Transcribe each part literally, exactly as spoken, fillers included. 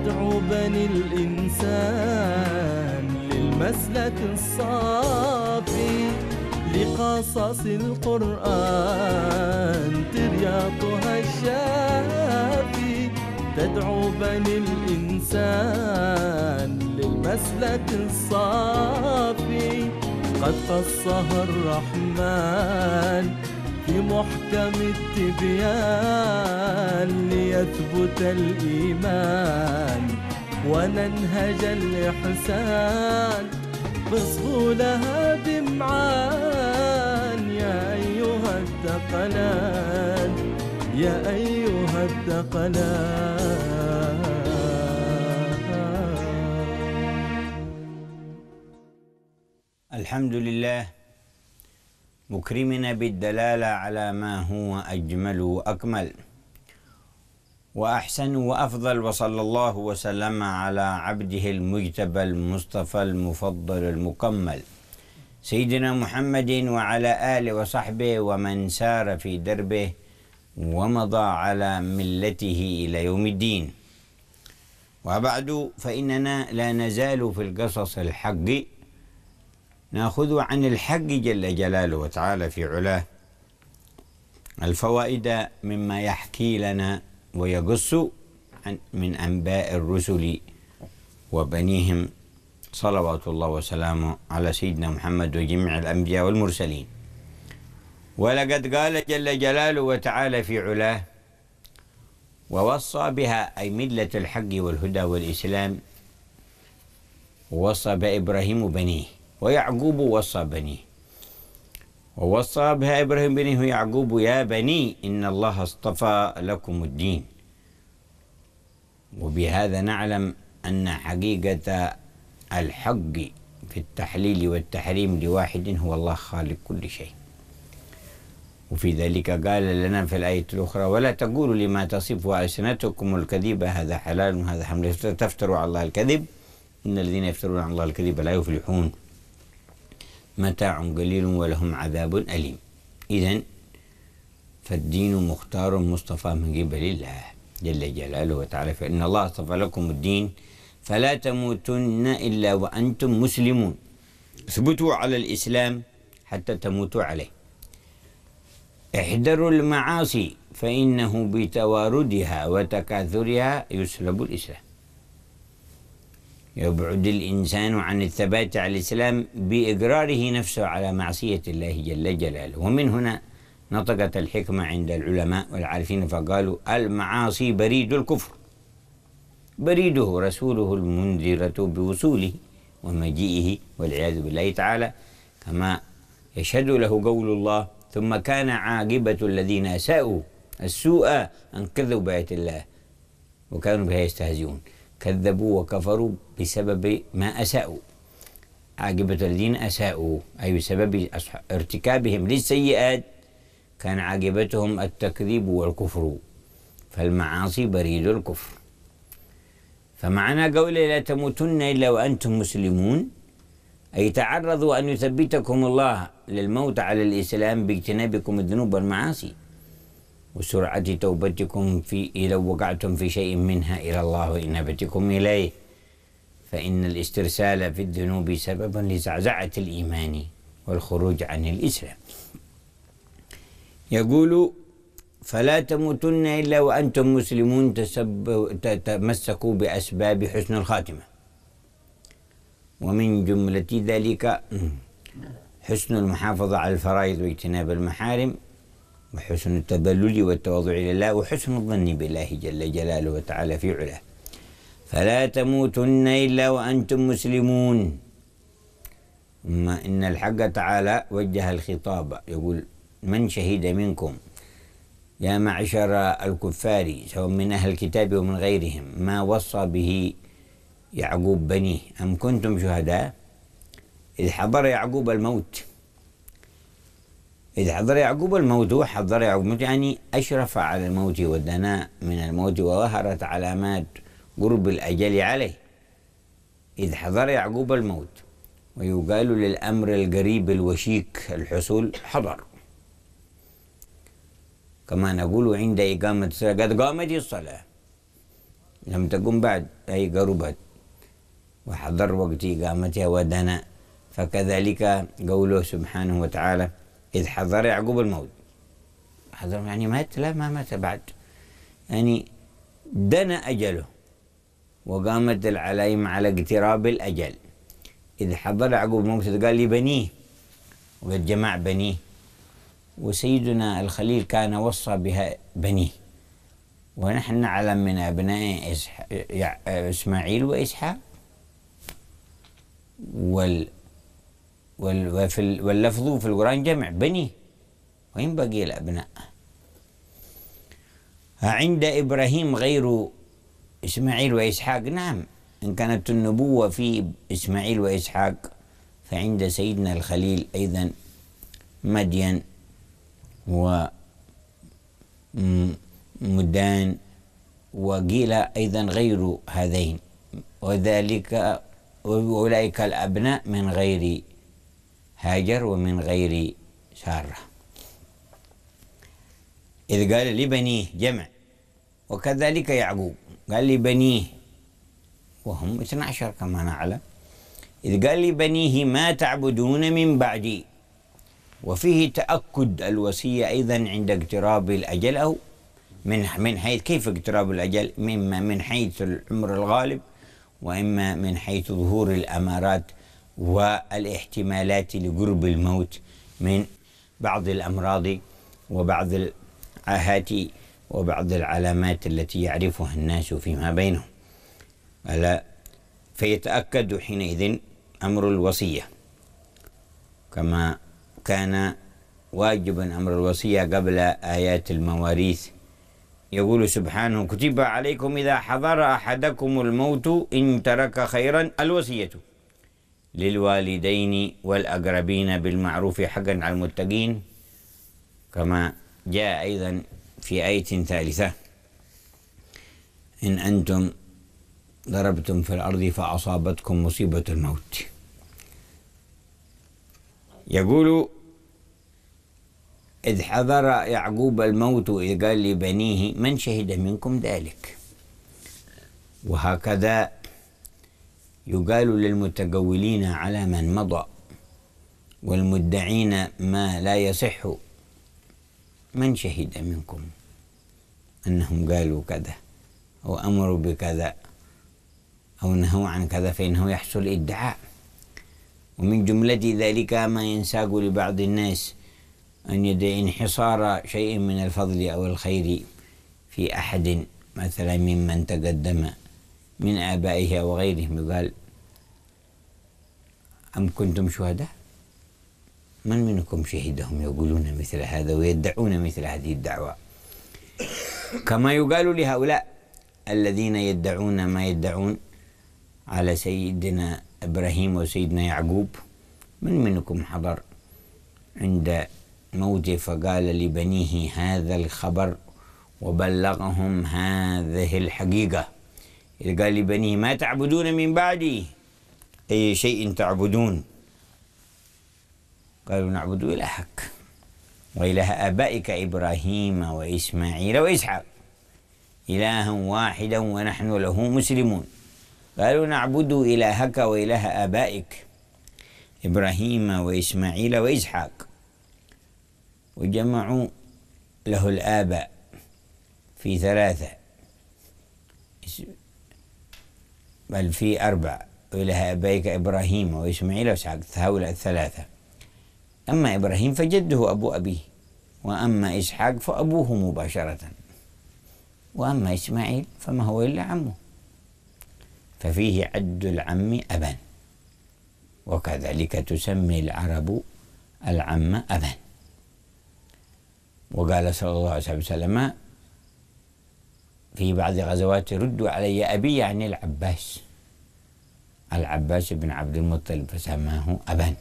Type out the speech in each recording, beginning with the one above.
تدعو بني الإنسان للمسلك الصافي، لقصص القرآن ترياطها الشافي. تدعو بني الإنسان للمسلك الصافي، قد قصها الرحمن في محكم التبيان، ليثبت الإيمان وننهج الإحسان بسهولها بمعان. يا أيها الثقلان يا أيها الثقلان. الحمد لله مكرمنا بالدلالة على ما هو أجمل وأكمل وأحسن وأفضل، وصلى الله وسلم على عبده المجتبى المصطفى المفضل المكمل سيدنا محمد وعلى آله وصحبه ومن سار في دربه ومضى على ملته إلى يوم الدين. وبعد، فإننا لا نزال في القصص الحق نأخذ عن الحق جل جلاله وتعالى في علاه الفوائد مما يحكي لنا ويقص عن من أنباء الرسل وبنيهم، صلوات الله وسلامه على سيدنا محمد وجميع الأنبياء والمرسلين. ولقد قال جل جلاله وتعالى في علاه: ووصى بها، أي ملة الحق والهدى والإسلام، ووصى بإبراهيم بنيه، ويعقوب وصى بنيه، ووصى بها إبراهيم بنيه ويعقوب: يا بني إن الله اصطفى لكم الدين. وبهذا نعلم أن حقيقة الحق في التحليل والتحريم لواحد هو الله خالق كل شيء. وفي ذلك قال لنا في الآية الأخرى: ولا تقولوا لما تصف ألسنتكم الكذب هذا حلال وهذا حرام تفتروا على الله الكذب إن الذين يفترون على الله الكذب لا يفلحون متاع قليل ولهم عذاب أليم. إذن فالدين مختار مصطفى من قبل الله جل جلاله وتعالى، فإن الله اصطفى لكم الدين فلا تموتن إلا وأنتم مسلمون. اثبتوا على الإسلام حتى تموتوا عليه. احذروا المعاصي فإنه بتواردها وتكاثرها يسلب الإسلام. يبعد الإنسان عن الثبات على الإسلام بإقراره نفسه على معصية الله جل جلاله. ومن هنا نطقت الحكمة عند العلماء والعارفين فقالوا: المعاصي بريد الكفر، بريده رسوله المنذرة بوصوله ومجيئه والعياذ بالله تعالى، كما يشهد له قول الله: ثم كان عاقبة الذين أساءوا السوء أن كذبوا بآيات الله وكانوا بها يستهزئون. كذبوا وكفروا بسبب ما أساءوا. عاقبة الذين أساءوا أي بسبب ارتكابهم للسيئات كان عاقبتهم التكذيب والكفر، فالمعاصي بريد الكفر. فمعنى قوله لا تموتن إلا وأنتم مسلمون أي تعرضوا أن يثبتكم الله للموت على الإسلام باجتنابكم الذنوب والمعاصي وسرعة توبتكم في إذا وقعتم في شيء منها إلى الله وإنابتكم إليه، فإن الاسترسال في الذنوب سبب لزعزعة الإيمان والخروج عن الإسلام. يقول: فلا تموتن إلا وأنتم مسلمون، تمسكوا بأسباب حسن الخاتمة. ومن جملة ذلك حسن المحافظة على الفرائض واجتناب المحارم، وحسن التذلل والتواضع لله، وحسن الظن بالله جل جلاله وتعالى في علاه. فلا تموتن إلا وأنتم مسلمون. ثم إن الحق تعالى وجه الخطاب يقول: من شهد منكم يا معشر الكفار سواء من أهل الكتاب ومن غيرهم ما وصى به يعقوب بنيه أم كنتم شهداء إذ حضر يعقوب الموت. إذ حضر يعقوب الموت، حضر يعقوب الموت يعني أشرف على الموت ودنا من الموت وظهرت علامات قرب الأجل عليه. إذ حضر يعقوب الموت، ويقال للأمر القريب الوشيك الحصول حضر، كما نقول عند إقامة الصلاة قد قامت الصلاة. لم تقم بعد أي قربت، وحضر وقت إقامتها ودنا. فكذلك قوله سبحانه وتعالى إذ حضر يعقوب الموت، حضر يعني مات؟ لا، ما مات بعد، يعني دنا أجله وقامت العلايم على اقتراب الأجل. إذ حضر يعقوب الموت قال لبنيه، وقد جمع بنيه، وسيدنا الخليل كان وصى بها بنيه، ونحن نعلم من أبناء إسماعيل وإسحاق. وال واللفظ في القرآن جمع بنيه، وين بقي الأبناء؟ عند إبراهيم غير إسماعيل وإسحاق، نعم، إن كانت النبوة في إسماعيل وإسحاق فعند سيدنا الخليل أيضا مدين ومدان، وقيل أيضا غير هذين، وذلك وأولئك الأبناء من غير هاجر ومن غير سارة. إذ قال لبنيه جمع، وكذلك يعقوب قال لبنيه وهم اثنا عشر كما نعلم. إذ قال لبنيه ما تعبدون من بعدي، وفيه تأكد الوصية أيضا عند اقتراب الأجل، أو من من حيث كيف اقتراب الأجل، إما من حيث العمر الغالب، وإما من حيث ظهور الأمارات والاحتمالات لقرب الموت من بعض الأمراض وبعض العاهات وبعض العلامات التي يعرفها الناس فيما بينهم. ألا فيتأكد حينئذ أمر الوصية، كما كان واجبا أمر الوصية قبل آيات المواريث. يقول سبحانه كتب عليكم إذا حضر أحدكم الموت إن ترك خيرا الوصية للوالدين والأقربين بالمعروف حقا على المتقين، كما جاء أيضا في آية ثالثة إن أنتم ضربتم في الأرض فأصابتكم مصيبة الموت. يقول إذ حضر يعقوب الموت إذ قال لبنيه من شهد منكم ذلك. وهكذا يقال للمتقولين على من مضى والمدعين ما لا يصح من شهد منكم أنهم قالوا كذا أو أمروا بكذا أو نهوا عن كذا، فإنه يحصل ادعاء. ومن جملة ذلك ما ينساق لبعض الناس أن يدعي انحصار شيء من الفضل أو الخير في أحد مثلا ممن تقدم من آبائه أو غيرهم. يقال أم كنتم شهداء؟ من منكم شهدهم؟ يقولون مثل هذا ويدعون مثل هذه الدعوة. كما يقال لهؤلاء الذين يدعون ما يدعون على سيدنا إبراهيم وسيدنا يعقوب من منكم حضر عند موته فقال لبنيه هذا الخبر وبلغهم هذه الحقيقة. إذ قال لبنيه ما تعبدون من بعدي أي شيء تعبدون، قالوا نعبد إلهك وإله آبائك إبراهيم وإسماعيل وإسحاق إلها واحدا ونحن له مسلمون. قالوا نعبد إلهك وإله آبائك إبراهيم وإسماعيل وإسحاق، وجمعوا له الآباء في ثلاثة بل في أربع، وإله آبائك إبراهيم وإسماعيل وإسحاق، هؤلاء الثلاثة. أما إبراهيم فجده أبو أبيه، وأما إسحاق فأبوه مباشرة، وأما إسماعيل فما هو إلا عمه، ففيه عد العم أبا، وكذلك تسمي العرب العم أبا. وقال صلى الله عليه وسلم في بعض غزوات ردوا علي أبي يعني العباس، العباس بن عبد المطلب، فسماه أبا.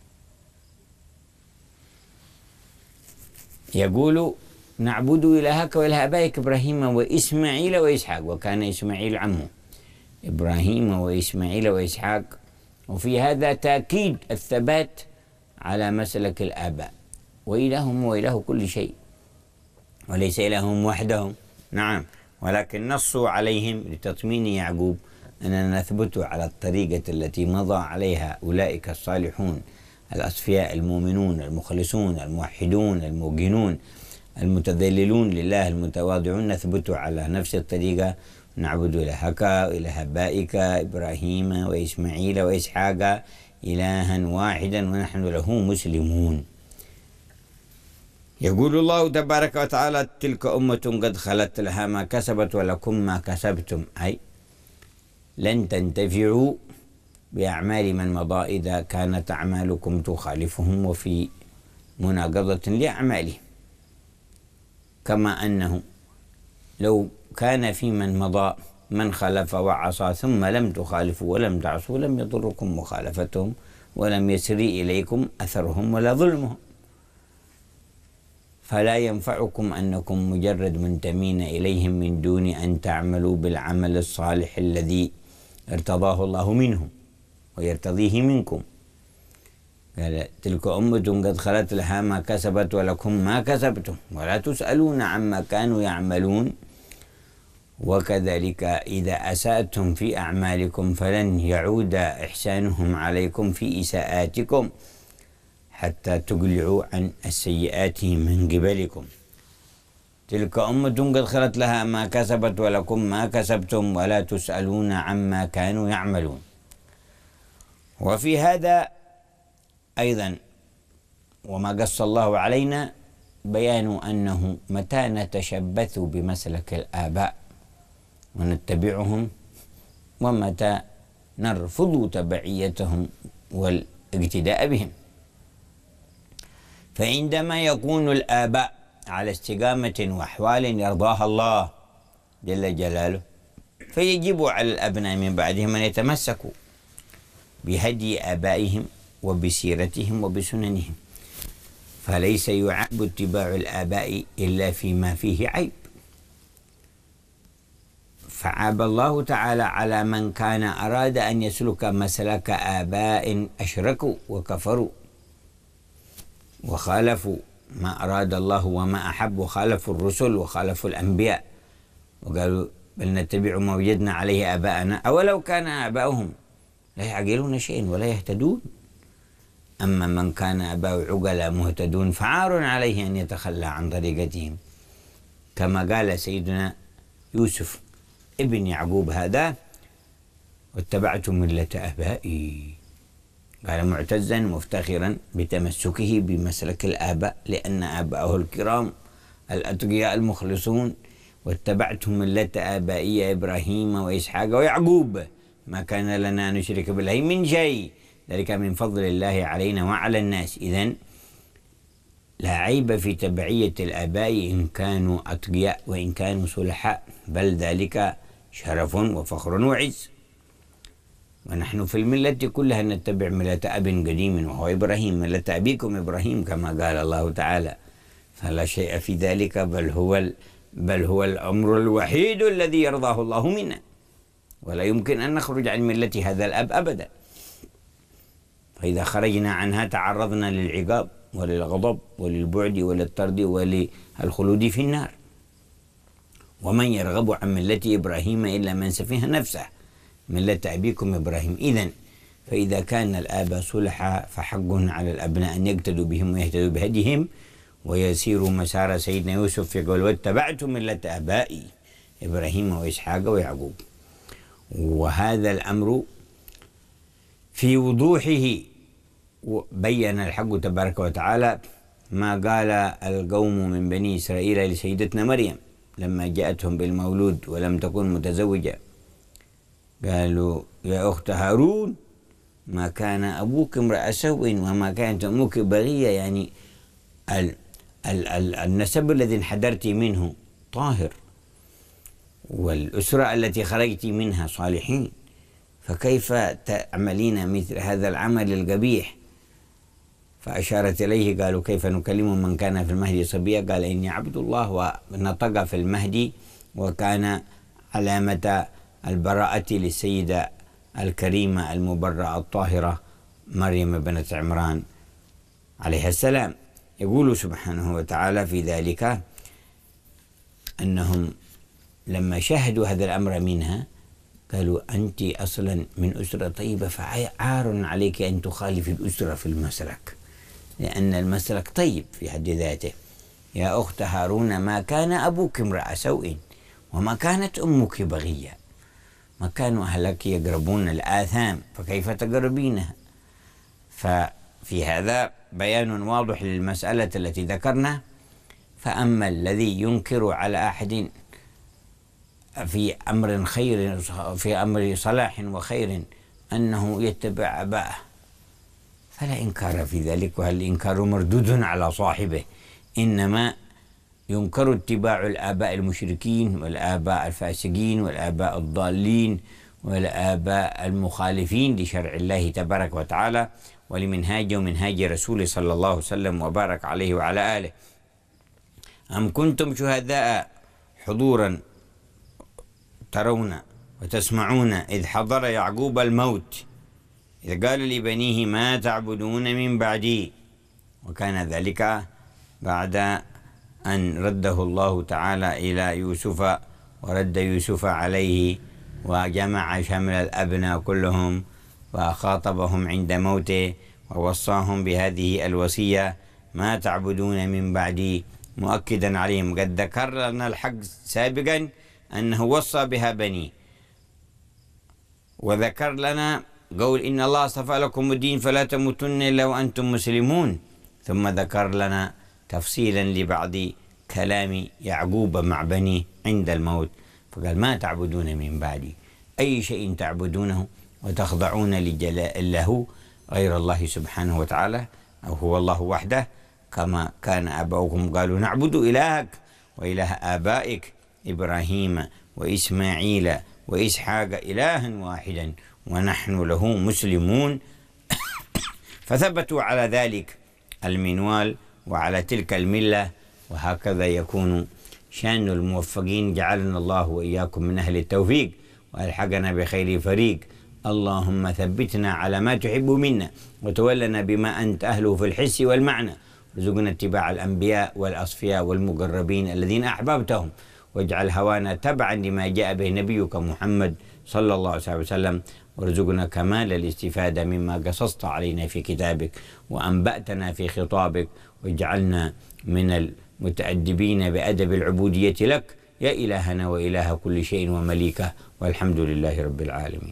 يقول نعبد إلهك وإله آبائك إبراهيم وإسماعيل وإسحاق، وكان إسماعيل عمه إبراهيم وإسماعيل وإسحاق. وفي هذا تأكيد الثبات على مسلك الآباء، وإلههم وإله كل شيء وليس إلههم وحدهم. نعم، ولكن نصوا عليهم لتطمين يعقوب أننا نثبت على الطريقة التي مضى عليها أولئك الصالحون الأصفياء المؤمنون المخلصون الموحدون الموقنون المتذللون لله المتواضعون، نثبت على نفس الطريقة، نعبد إلهك وإله آبائك إبراهيم وإسماعيل وإسحاق إلها واحدا ونحن له مسلمون. يقول الله تبارك وتعالى: تلك أمة قد خلت لها ما كسبت ولكم ما كسبتم، أي لن تنتفعوا بأعمال من مضى إذا كانت أعمالكم تخالفهم وفي مناقضة لأعمالهم، كما أنه لو كان في من مضى من خلف وعصى ثم لم تخالفوا ولم تعصوا لم يضركم مخالفتهم ولم يسري إليكم أثرهم ولا ظلمهم، فلا ينفعكم أنكم مجرد منتمين إليهم من دون أن تعملوا بالعمل الصالح الذي ارتضاه الله منهم ويرتضيه منكم. قال: تلك أمة قد خلت لها ما كسبت ولكم ما كسبتم ولا تسألون عما كانوا يعملون. وكذلك إذا أسأتم في أعمالكم فلن يعود إحسانهم عليكم في إساءاتكم حتى تقلعوا عن السيئات من قبلكم. تلك أمة قد خلت لها ما كسبت ولكم ما كسبتم ولا تسألون عما كانوا يعملون. وفي هذا أيضا وما قص الله علينا بيان أنه متى نتشبث بمسلك الآباء ونتبعهم ومتى نرفض تبعيتهم والاقتداء بهم. فعندما يكون الآباء على استقامة وأحوال يرضاها الله جل جلاله فيجب على الأبناء من بعدهم أن يتمسكوا بهدي آبائهم وبسيرتهم وبسننهم، فليس يعاب اتباع الآباء إلا فيما فيه عيب. فعاب الله تعالى على من كان أراد أن يسلك مسلك آباء أشركوا وكفروا وخالفوا ما أراد الله وما أحب، وخالفوا الرسل وخالفوا الأنبياء، وقالوا: بل نتبع ما وجدنا عليه آباءنا أولو كان آباؤهم لا يعقلون شيئا ولا يهتدون. أما من كان آباؤه عقلاء مهتدون فعار عليه أن يتخلى عن طريقتهم، كما قال سيدنا يوسف ابن يعقوب هذا: واتبعت ملة آبائي. قال معتزا مفتخرا بتمسكه بمسلك الآباء لأن آباءه الكرام الأتقياء المخلصون: واتبعت ملة آبائي إبراهيم وإسحاق ويعقوب ما كان لنا أن نشرك بالله من شيء ذلك من فضل الله علينا وعلى الناس. إذن لا عيب في تبعية الآباء إن كانوا أتقياء وإن كانوا صلحاء، بل ذلك شرف وفخر وعز. ونحن في الملة كلها نتبع ملة أب قديم وهو إبراهيم، ملة أبيكم إبراهيم كما قال الله تعالى، فلا شيء في ذلك، بل هو بل هو الأمر الوحيد الذي يرضاه الله منا، ولا يمكن أن نخرج عن ملة هذا الأب أبدا. فإذا خرجنا عنها تعرضنا للعقاب وللغضب وللبعد وللطرد وللخلود في النار. ومن يرغب عن ملة إبراهيم إلا من سفه نفسه، ملة أبيكم إبراهيم. إذن فإذا كان الآباء صلحا فحق على الأبناء أن يقتدوا بهم ويهتدوا بهديهم ويسيروا مسار سيدنا يوسف، يقول: واتبعت ملة آبائي إبراهيم وإسحاق ويعقوب. وهذا الأمر في وضوحه بين الحق تبارك وتعالى ما قال القوم من بني إسرائيل لسيدتنا مريم لما جاءتهم بالمولود ولم تكن متزوجة، قالوا: يا أخت هارون ما كان أبوك امرأ سوء وما كانت أمك بغية، يعني ال ال ال النسب الذي انحدرت منه طاهر، والأسرة التي خرجت منها صالحين، فكيف تعملين مثل هذا العمل القبيح؟ فأشارت إليه، قالوا: كيف نكلم من كان في المهدي صبيا؟ قال: إني عبد الله. ونطق في المهدي، وكان علامة البراءة للسيدة الكريمة المبرأة الطاهرة مريم بنت عمران عليها السلام. يقول سبحانه وتعالى في ذلك أنهم لما شاهدوا هذا الأمر منها قالوا أنت أصلا من أسرة طيبة، فعار عليك أن تخالف الأسرة في المسلك، لأن المسلك طيب في حد ذاته. يا أخت هارون ما كان أبوك امرأ سوء وما كانت أمك بغية، ما كانوا أهلك يقربون الآثام فكيف تقربينها؟ ففي هذا بيان واضح للمسألة التي ذكرنا. فأما الذي ينكر على أحد في أمر خير، في أمر صلاح وخير، أنه يتبع أباءه فلا إنكار في ذلك، وهالإنكار مردود على صاحبه. إنما ينكر اتباع الآباء المشركين والآباء الفاسقين والآباء الضالين والآباء المخالفين لشرع الله تبارك وتعالى ولمنهاج ومنهاج رسوله صلى الله عليه وسلم وبارك عليه وعلى آله. أم كنتم شهداء حضورا ترون وتسمعون إذ حضر يعقوب الموت إذ قال لبنيه ما تعبدون من بعدي، وكان ذلك بعد أن رده الله تعالى إلى يوسف ورد يوسف عليه وجمع شمل الأبناء كلهم وخاطبهم عند موته ووصاهم بهذه الوصية ما تعبدون من بعدي، مؤكدا عليهم. قد ذكر لنا الحق سابقا أنه وصى بها بني، وذكر لنا قول إن الله اصطفى لكم الدين فلا تموتن إلا وأنتم مسلمون، ثم ذكر لنا تفصيلا لبعض كلام يعقوب مع بنيه عند الموت، فقال ما تعبدون من بعدي، أي شيء تعبدونه وتخضعون لجلال له غير الله سبحانه وتعالى، أو هو الله وحده، كما كان آباؤكم قالوا نعبد إلهك وإله آبائك إبراهيم وإسماعيل وإسحاق إلها واحدا ونحن له مسلمون. فثبتوا على ذلك المنوال وعلى تلك الملة، وهكذا يكون شأن الموفقين. جعلنا الله وإياكم من أهل التوفيق وألحقنا بخير فريق. اللهم ثبتنا على ما تحب منا وتولنا بما أنت أهله في الحس والمعنى، رزقنا اتباع الأنبياء والأصفياء والمقربين الذين أحببتهم، واجعل هوانا تبعا لما جاء به نبيك محمد صلى الله عليه وسلم، وارزقنا كمال الاستفادة مما قصصت علينا في كتابك وأنبأتنا في خطابك، واجعلنا من المتأدبين بأدب العبودية لك يا إلهنا وإله كل شيء ومليكه، والحمد لله رب العالمين.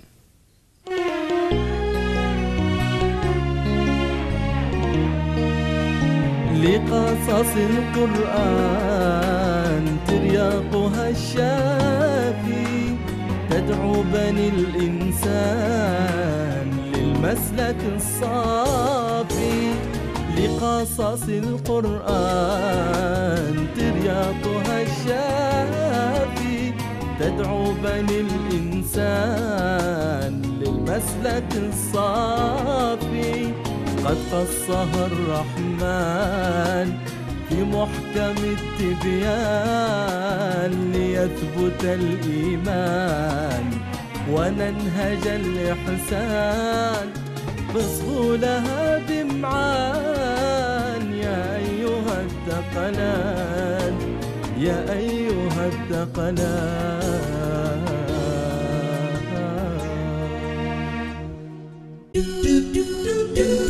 لقصص القرآن ترياقها الشافي تدعو بني الإنسان للمسلك الصافي. لقصص القرآن ترياقها الشافي تدعو بني الإنسان للمسلك الصافي. قد قصها الرحمن في محكم التبيان ليثبت الإيمان وننهج الإحسان بسهولها دمعان. يا أيها الثقلان يا أيها الثقلان.